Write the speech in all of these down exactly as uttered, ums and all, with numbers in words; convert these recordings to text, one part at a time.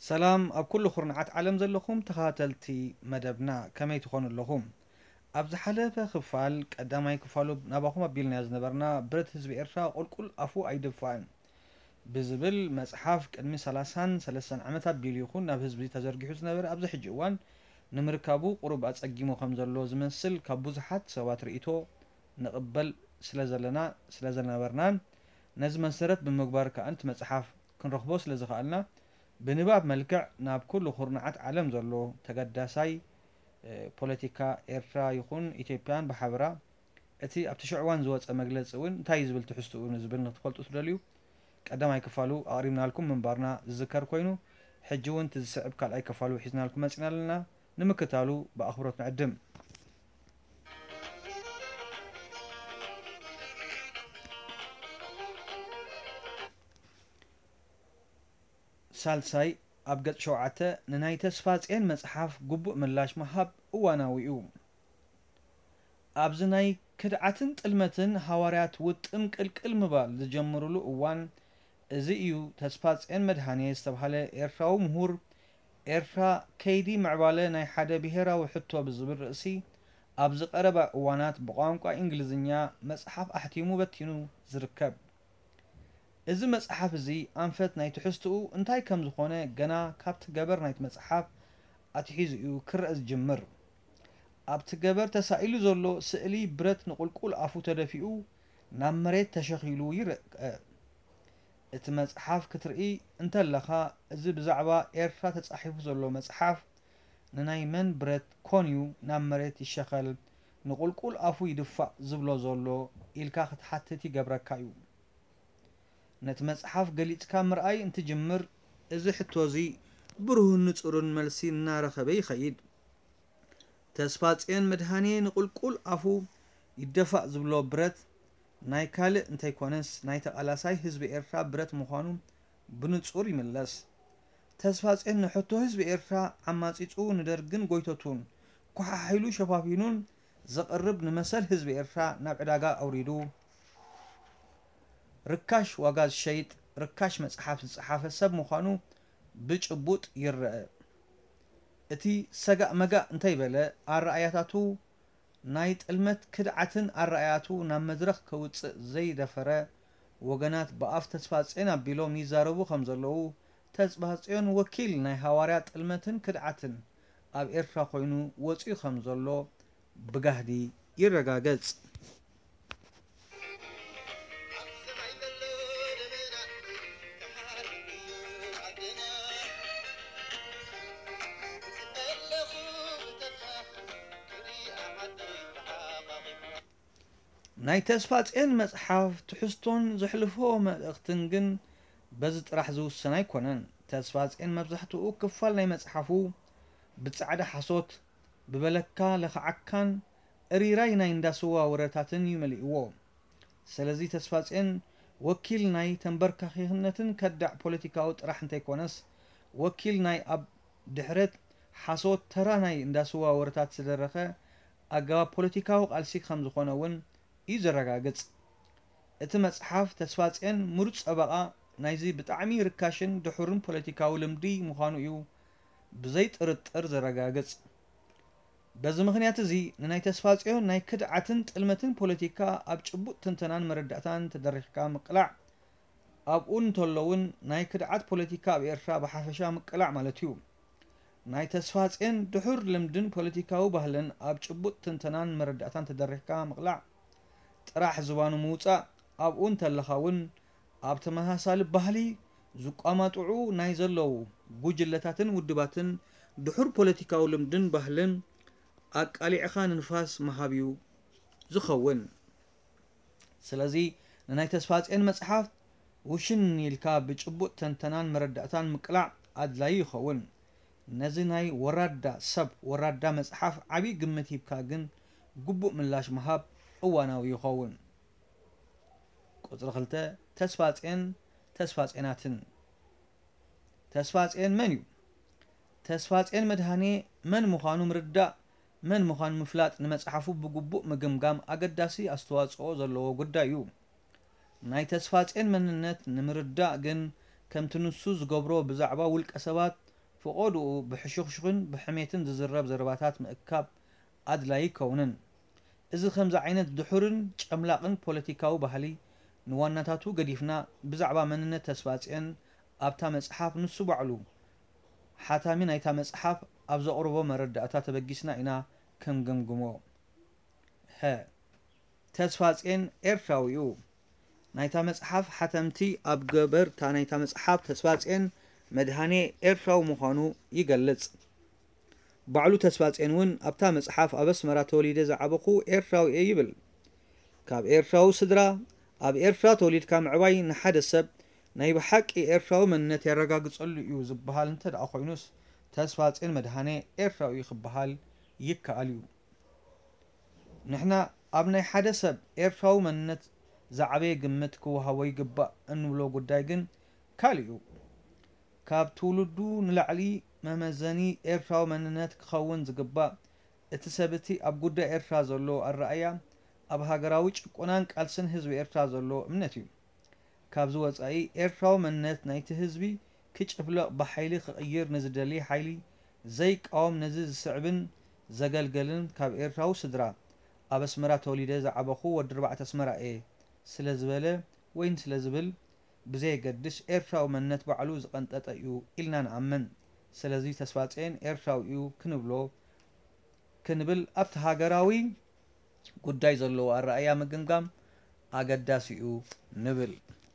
سلام ኣብ ኩሉ ኩርናዓት ዓለም ዘለኹም ተኸታተልቲ መደብና ከመይ ትኾኑ ኣለኹም? ኣብ ዝሓለፈ ክፋል ቀዳማይ ክፋሉ ናባኹም ኣቢልና ዝነበርና ብረት ህዝቢ ኤርትራ ቁልቁል ኣፉ ኣይድፋእን ብዝብል መፅሓፍ ቅድሚ ሰላሳን ሰለስተን ዓመት ኣቢሉ ይኹን ናብ ህዝቢ ተዘርጊሑ ዝነበረ ኣብዚ ሕጂ እዋን ንምርካቡ ቁሩብ ኣፀጊሙ ከም ዘሎ ዝመስል ካብ ብዙሓት ሰባት ርእቶ ንቕበል ስለዘለና ስለዘነበርናን ነዚ መሰረት ብምግባር ከዓ እቲ መፅሓፍ ክንረኽቦ ስለዝኸኣልና ብንባብ መልክዕ ናብ ኩሉ ኩርናዓት ዓለም ዘሎ ተገዳሳይ ፖለቲካ ኤርትራ ይኹን ኢትዮጵያን ብሓበራ እቲ ኣብቲ ሽዑ እዋን ዝወፀ መግለፂ እውን እንታይ ዝብል ትሕዝትኡ ንዝብል ንክትፈልጡ ትደልዩ ቀዳማይ ክፋሉ ኣቕሪብናልኩም ምንባርና ዝዝከር ኮይኑ ሕጂ እውን እቲ ዝስዕብ ካልኣይ ክፋሉ ሒዝናልኩም መፂና ኣለና ንምክታሉ ብኣኽብሮት ንዕድም ሳልሳይ ኣብ ገጽ ሸውዓተ ንናይ ተስፋጽዮን መጽሓፍ ግቡእ ምላሽ ምሃብ እዋናዊ እዩ ኣብዚ ናይ ክድዓትን ጥልመትን ሃዋርያት ውጥን ቅልቅል ምባል ዝጀምርሉ እዋን እዚ እዩ ተስፋጽዮን መድሃኔ ዝተባሃለ ኤርትራዊ ምሁር ኤርትራ ከይዲ ምዕባለ ናይ ሓደ ብሄራዊ ሕቶ ብዝብል ርእሲ ኣብ ዝቐረበ እዋናት ብቋንቋ እንግሊዝኛ መጽሓፍ ኣሕቲሙ በቲኑ ዝርከብ እዚ መጽሓፍ እዚ ኣንፈት ናይ ትሕዝትኡ እንታይ ከም ዝኾነ ገና ካብቲ ገበር ናይቲ መጽሓፍ ኣትሒዙ እዩ ክርአ ዝጅምር ኣብቲ ገበር ተሳኢሉ ዘሎ ስእሊ ብረት ንቁልቁል ኣፉ ተደፊኡ ናብ መሬት ተሸኺሉ ይርአ እቲ መጽሓፍ ክትርኢ እንተለኻ እዚ ብዛዕባ ኤርትራ ተጻሒፉ ዘሎ መጽሓፍ ንናይ መን ብረት ኮንዩ ናብ መሬት ይሸኸል ንቁልቁል ኣፉ ይድፋእ ዝብሎ ዘሎ ኢልካ ክትሓትት ይገብረካ እዩ ነቲ መጽሓፍ ገሊጽካ ምርኣይ እንትጅምር እዚ ሕቶ እዚ ብሩህን ንጹርን መልሲ እናረኸበ ይኸይድ ተስፋጽዮን መድሃኔ ንቁልቁል ኣፉ ይደፋእ ዝብሎ ብረት ናይ ካልእ እንተይኮነስ ናይ ተቓላሳይ ህዝቢ ኤርትራ ብረት ምዃኑ ብንጹር ይምለስ ተስፋጽዮን ንሕቶ ህዝቢ ኤርትራ ዓማጺፁ ንደርግን ጎይተቱን ኳሓሒሉ ሸፋፊኑን ዘቕርብ ንመሰል ህዝቢ ኤርትራ ናብ ዕዳጋ ኣውሪዱ ርካሽ ዋጋ ዝሸይጥ ርካሽ መጽሓፍ ዝጸሓፈ ሰብ ምዃኑ ብጭቡጥ ይርአ እቲ ሰጋእ መጋእ እንተይበለ ኣረኣያታቱ ናይ ጥልመት ክድዓትን ኣረኣያቱ ናብ መድረኽ ከውፅእ ዘይደፈረ ወገናት ብኣፍ ተስፋጽዮን ኣቢሎም ይዛረቡ ከም ዘለዉ ተስፋጽዮን ወኪል ናይ ሃዋርያ ጥልመትን ክድዓትን ኣብ ኤርትራ ኮይኑ ወፂኡ ከም ዘሎ ብጋህዲ ይረጋገጽ ናይ ተስፋጽዮን መጽሓፍ ትሕዝቶን ዘሕልፎ መልእኽትን ግን በዚ ጥራሕ ዝውሰን ኣይኮነን ተስፋጽዮን መብዛሕትኡ ክፋል ናይ መጽሓፉ ብጻዕዳ ሓሶት ብበለካ ለኽዓካን እሪራይ ናይ እንዳስዋ ወረታትን ይመሊእዎ ስለዚ ተስፋጽዮን ወኪል ናይ ተንበርካኺነትን ከዳዕ ፖለቲካዊ ጥራሕ እንተይኮነስ ወኪል ናይ ኣብ ድሕረት ሓሶት ተራ ናይ እንዳስዋ ወረታት ዝደረኸ ኣገባብ ፖለቲካዊ ቃልሲ ከም ዝኾነ እውን እዩ ዘረጋግጽ እቲ መጽሓፍ ተስፋጽዮን ምሩፅ ፀበቓ ናይዚ ብጣዕሚ ርካሽን ድሑርን ፖለቲካዊ ልምዲ ምዃኑ እዩ ብዘይ ጥርጥር ዘረጋግጽ በዚ ምኽንያት እዚ ንናይ ተስፋጽዮን ናይ ክድዓትን ጥልመትን ፖለቲካ ኣብ ጭቡጥ ትንተናን መረዳእታን ተደሪኽካ ምቅላዕ ኣብኡ እንተሎውን ናይ ክድዓት ፖለቲካ ኣብ ኤርትራ ብሓፈሻ ምቅላዕ ማለት እዩ ናይ ተስፋጽዮን ድሑር ልምድን ፖለቲካዊ ባህልን ኣብ ጭቡጥ ትንተናን መረዳእታን ተደሪኽካ ምቅላዕ ጥራሕ ዝባኑ ምውፃእ ኣብኡ እንተለኻ እውን ኣብ ተመሳሳሊ ባህሊ ዝቋማጥዑ ናይ ዘለዉ ጉጅለታትን ውድባትን ድሑር ፖለቲካዊ ልምድን ባህልን ኣቃሊዕኻ ንንፋስ መሃብ እዩ ዝኸውን ስለዚ ንናይ ተስፋጽዮን መጽሓፍ ውሽን ኢልካ ብጭቡጥ ተንተናን መረዳእታን ምቅላዕ ኣድላይ ይኸውን ነዚ ናይ ወራዳ ሰብ ወራዳ መጽሓፍ ዓብዪ ግምት ሂብካ ግን ግቡእ ምላሽ ምሃብ እዋናዊ ይኸውን ቁፅሪ ክልተ ተስፋጽዮን ተስፋጽዮናትን ተስፋጽዮን መን እዩ ተስፋጽዮን መድሃኔ መን ምዃኑ ምርዳእ መን ምዃኑ ምፍላጥ ንመጽሓፉ ብግቡእ ምግምጋም ኣገዳሲ ኣስተዋጽኦ ዘለዎ ጉዳይ እዩ ናይ ተስፋጽዮን መንነት ንምርዳእ ግን ከምቲ ንሱ ዝገብሮ ብዛዕባ ውልቀ ሰባት فقودو بحشوخشخن بحميتن ززرب زرباتات مأكاب أدلاي كونن إذا خمزة عينت دحورن جملاقن بوليتيكاو بحالي نواناتاتو قديفنا بزعبا مننا تسفاتين أبتا مصحف نسو بعلو حتى من أيتا مصحف أبزا أوروبا مرد أتا تبقيسنا إنا كم جمجمو ها تسفاتين إرفاويو نايتا مصحف حتمتي أب جبر تا نايتا مصحف تسفاتين مدهاني إرفاو مخانو يقلص بعلو تسفاتين ون أبتا مصحف أبس مراتولي دي زعبقو إرفاو يبل كاب إرفاو صدرا أب إرفا توليد كام عواي نحد السب نايب حق إرفاو من نت يرقاقص اللي يوزب بحال انت دا أخوينوس تسفاتين مدهاني إرفاو يخب بحال يكا أليو نحنا أبناي حد السب إرفاو من نت زعبي قمتكو هواي قبا انو لو قدايقن كاليو كاب تولدو نلعلي ممزاني إرفاو من نت كخون زقبا اتسابتي أب قدا إرفا زلو الرأيا أب هاقراويش قنان قالسن هزبي إرفا زلو امنتيو كابزو وصاي إرفاو منت نايت هزبي كيش أفلق بحيلي خير نزدلي حيلي زي قوم نزز سعبن زقلقلن كاب إرفاو سدرا أبس مرا توليده زعبخو ودربعة اسمرا إيه سلزبله وين سلزبل بزي قدش إرفاو منت بعلو زقنطط يو إلنا نعمن سلزي تسفاتين إرفاو يو كنبلو كنبل أبت هاقراوي قداي زلو الرأيا مقنقام أقداسيو نبل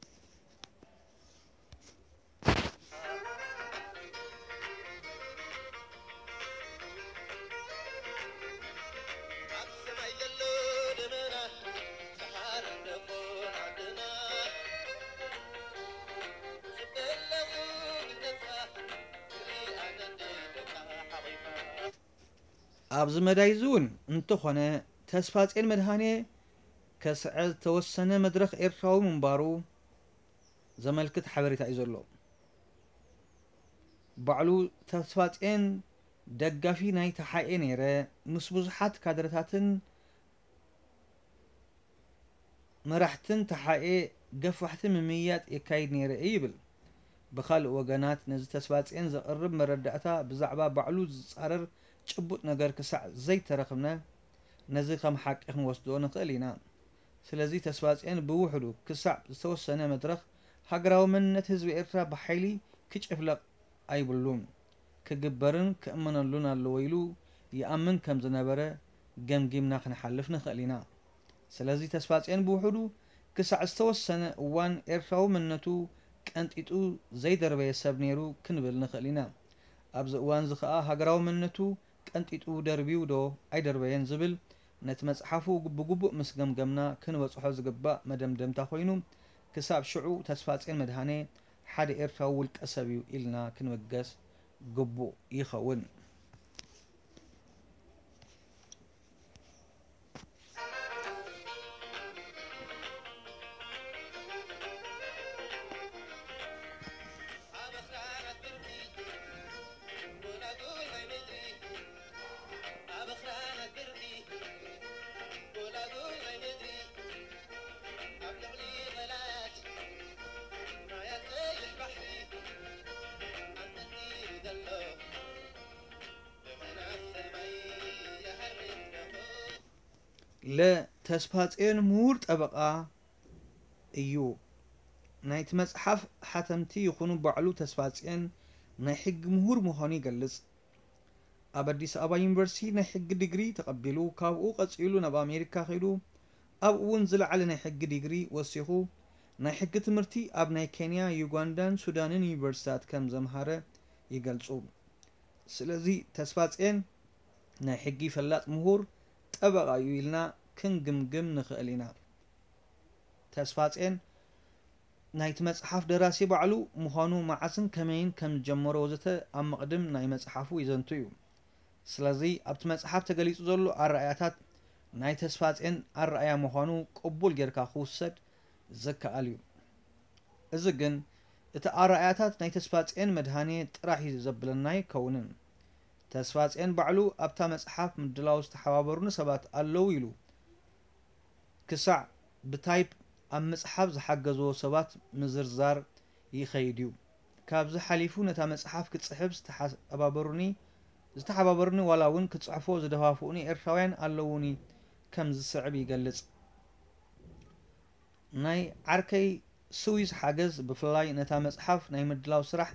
أبز مدايزون انتو خونه تسفاتين مدهاني كسعز توسنه مدرخ إرفاو منبارو زملكت حبريتا إزولو بعلو تسفاتين دقافي ناي تحاقي نيره مسبوزحات كادرتاتن مرحتن تحاقي قفوحتن مميات إكايد نيره إيبل بخال وقنات نز تسفاتين زقرب مردعتا بزعبا بعلو زصارر چبوت نگر كسع زي ترخمنا نزي خم حق إخن وصدون قلينا سلازي تسفاتين بوحدو كسع زتوسنه مدرخ هاقراو منت هزبي إرفا بحيلي كيش إفلق أي بلون كجبرن كأمن اللون اللويلو يأمن كم زنبرة جم جيم ناخن حلفنا خلينا سلازي تسفاتين بوحدو كسع استوسنه وان إرفاو منتو كأنت إتو زي دربي السبنيرو كنبلنا خلينا أبز وان زخاء هاقراو منتو كأنت إتو دربيو دو أي دربيين زبل نتمسحفو قبو قبو مسقم قمنا كنبصحو زقبا مدم دم تاخوينو كساب شعو تسفاتين مدهاني حد إرفاو والكأسابيو إلنا كنوقس قبو يخون لا تسفاتين مور طبقا ايو نايت مصحف حتمتي يخونو بعلو تسفاتين ناي حق مهور مخاني يقلص اب اديس ابا يونيفرسيتي ناي حق ديجري تقبلو كابو قصيلو نبا امريكا خيلو اب ونزل على ناي حق ديجري وسيخو ناي حق تمرتي اب ناي كينيا يوغاندان سودانن يونيفرسيتات كم زمهاره يقلصو سلازي تسفاتين ناي حقي فلات مهور طبقا يلنا كنجمجم نخلينا تسفاتين نايت مصحف دراسي بعلو مخانو معسن كمين كم جمرو وزته ام مقدم ناي مصحفو يزنتو سلازي ابت مصحف تغليص زلو الرأياتات ناي تسفاتين الرأيا مخانو قبول جركا خوسد زكا اليو ازغن اتا الرأياتات ناي تسفاتين مدهاني طراحي زبلناي كونن تسفاتين بعلو ابتا مصحف مدلاوس تحوابرون سبات الو يلو كسع بتايب ام مصحف زحجزو سبات مزرزار يخيديو ካብዚ ሓሊፉ ነታ መጽሓፍ ክጽሕፍ ዝተሓባበሩኒ ዝተሓባበሩኒ ዋላ እውን ክጽሕፎ ዝደፋፍኡኒ ኤርትራውያን ኣለውኒ ከም ዝስዕብ ይገልጽ። ናይ ዓርከይ ስዊዝ ሓገዝ ብፍላይ ነታ መጽሓፍ ናይ ምድላው ስራሕ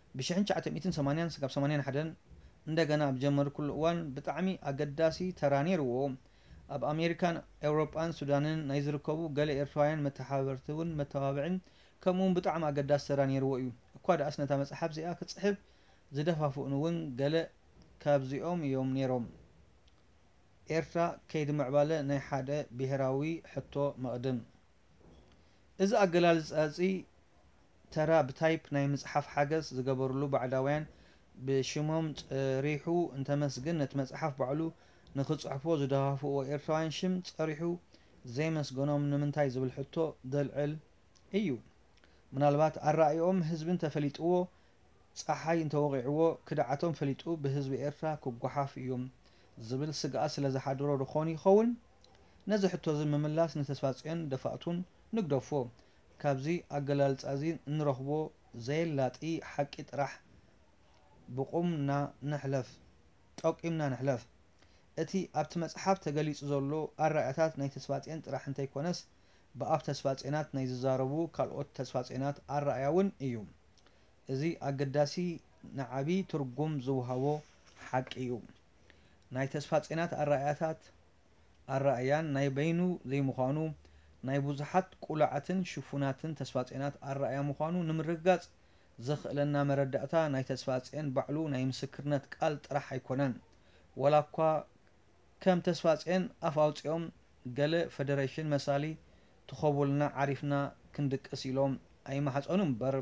ብ1981 እንደገና ብጀመር ኩሉ እዋን ብጣዕሚ ኣገዳሲ ተራ ነይርዎ። ኣብ ኣሜሪካን ኤውሮጳን ሱዳንን ናይ ዝርከቡ ገለ ኤርትራውያን መተሓባበርቲ እውን መተባብዕን ከምኡውን ብጣዕሚ ኣገዳሲ ተራ ነይርዎ እዩ። እኳ ደኣስ ነታ መጽሓፍ እዚኣ ክጽሕፍ ዝደፋፍኡን እውን ገለ ካብዚኦም እዮም ነይሮም። ኤርትራ ከይዲ ምዕባለ ናይ ሓደ ብሄራዊ ሕቶ መቕድም። እዚ ኣገላልጻ ተራ ብታይፕ ናይ መጽሓፍ ሓገዝ ዝገበርሉ ባዕዳውያን ብሽሞም ጸሪሑ እንተመስግን ነቲ መጽሓፍ ባዕሉ ንክጽሕፎ ዝደፋፍእዎ ኤርትራውያን ሽም ጸሪሑ ዘይመስገኖም ንምንታይ ዝብል ሕቶ ደልዕል እዩ። ምናልባት ኣረኣዮኦም ህዝቢ እንተፈሊጥዎ ፀሓይ እንተወቂዕዎ ክዳዓቶም ፈሊጡ ብህዝቢ ኤርትራ ክጓሓፍ እዮም ዝብል ስግኣት ስለ ዝሓድሮ ድኾን ይኸውን። ነዚ ሕቶ እዚ ምምላስ ንተስፋጽዮን ደፋእቱን ንግደፎ። ካብዚ ኣገላልጻ እዚ እንረኽቦ ዘየላጢ ሓቂ ጥራሕ ብቁምና ንሕለፍ ጠቂምና ንሕለፍ። እቲ ኣብቲ መጽሓፍ ተገሊጹ ዘሎ ኣረኣእያታት ናይ ተስፋጽዮን ጥራሕ እንተይኮነስ ብኣፍ ተስፋጽዮናት ናይ ዝዛረቡ ካልኦት ተስፋጽዮናት ኣረኣእያ እውን እዩ። እዚ ኣገዳሲ ንዓቢ ትርጉም ዝውሃቦ ሓቂ እዩ። ናይ ተስፋጽዮናት ኣረኣእያታት ኣረኣእያን ናይ በይኑ ዘይምዃኑ ናይ ብዙሓት ቁሉዓትን ሽፉናትን ተስፋጽዮናት ኣረኣእያ ምዃኑ ንምርግጋጽ ዘኽእለና መረዳእታ ናይ ተስፋጽዮን ባዕሉ ናይ ምስክርነት ቃል ጥራሕ ኣይኮነን። ወላ እኳ ከም ተስፋጽዮን ኣፍ ኣውፂኦም ገለ ፌደሬሽን መሳሊ ትኸቡልና ዓሪፍና ክንድቅስ ኢሎም ኣይማሓፀኑ እምበር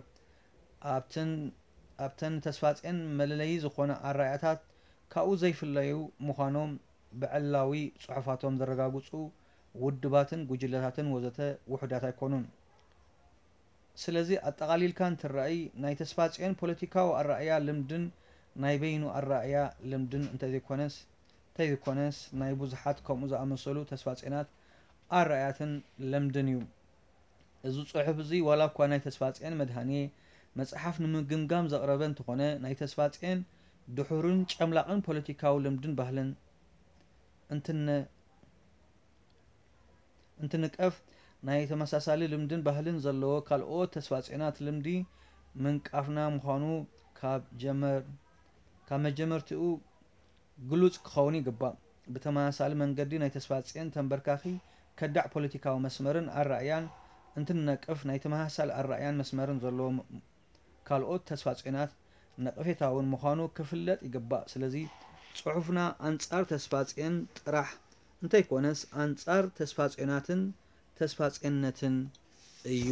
ኣብተን ተስፋጽዮን መለለዪ ዝኾነ ኣረኣእያታት ካብኡ ዘይፍለዩ ምዃኖም ብዕላዊ ጽሑፋቶም ዘረጋግጹ ውድባትን ጉጅለታትን ወዘተ ውሕዳት ኣይኮኑን። ስለዚ ኣጠቓሊልካ እንትረኣይ ናይ ተስፋጽዮን ፖለቲካዊ ኣረኣእያ ልምድን ናይ በይኑ ኣረኣእያ ልምድን እንተዘይኮነስ እንተዘይኮነስ ናይ ብዙሓት ከምኡ ዝኣመሰሉ ተስፋጽዮናት ኣረኣእያትን ልምድን እዩ። እዚ ጽሑፍ እዚ ዋላ እኳ ናይ ተስፋጽዮን መድሃንየ መጽሓፍ ንምግምጋም ዘቕረበ እንተኾነ ናይ ተስፋጽዮን ድሑርን ጨምላቕን ፖለቲካዊ ልምድን ባህልን እንትንቀፍ ናይ ተመሳሳሊ ልምድን ባህልን ዘለዎ ካልኦት ተስፋጽዮናት ልምዲ ምንቃፍና ምዃኑ ካብ መጀመርቲኡ ግሉጽ ክኸውን ይግባእ። ብተመሳሳሊ መንገዲ ናይ ተስፋጽዮን ተንበርካኺ ከዳዕ ፖለቲካዊ መስመርን ኣረኣእያን እንትንነቅፍ ናይ ተመሳሳሊ ኣረኣእያን መስመርን ዘለዎ ካልኦት ተስፋጽዮናት ነቐፌታውን ምዃኑ ክፍለጥ ይግባእ። ስለዚ ጽሑፍና ኣንጻር ተስፋጽዮን ጥራሕ እንተይኮነስ ኣንጻር ተስፋጽዮናትን ተስፋጽዮነትን እዩ።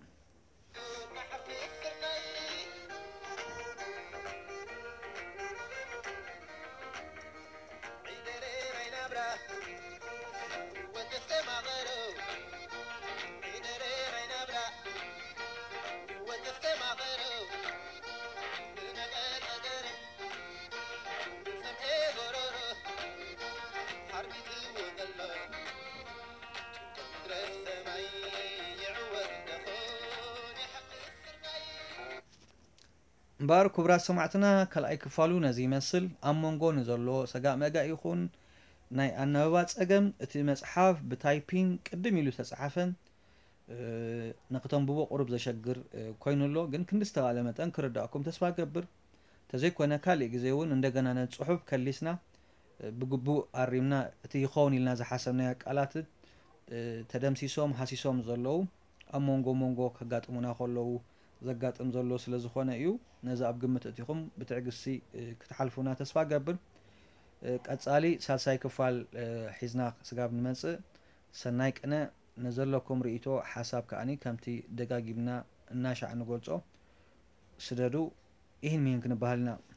እምበር ክቡራት ሰማዕትና ካልኣይ ክፋሉ ነዚ ይመስል። ኣብ መንጎ ንዘሎ ሰጋእ መጋእ ይኹን ናይ ኣነበባ ፀገም እቲ መጽሓፍ ብታይፒን ቅድም ኢሉ ተጻሓፈን ንክተንብቦ ቁርብ ዘሸግር ኮይኑሎ ግን ክንዲ ዝተባለ መጠን ክርዳእኩም ተስፋ ገብር። ተዘይኮነ ካልእ ግዜ እውን እንደገና ነቲ ጽሑፍ ከሊስና ብግቡእ ኣሪምና እቲ ይኸውን ኢልና ዝሓሰብናዮ ቃላት ተደምሲሶም ሃሲሶም ዘለዉ ኣብ መንጎ መንጎ ከጋጥሙና ከለዉ ዘጋጥም ዘሎ ስለ ዝኾነ እዩ። ነዚ ኣብ ግምት እቲኹም ብትዕግስቲ ክትሓልፉና ተስፋ ገብር። ቀጻሊ ሳልሳይ ክፋል ሒዝና ስጋብ ንመጽእ። ሰናይ ቅነ ነዘለኩም ርእይቶ ሓሳብ ከኣኒ ከምቲ ደጋጊምና እናሻዕ ንገልጾ ስደዱ ይህን ሚን ክንበሃልና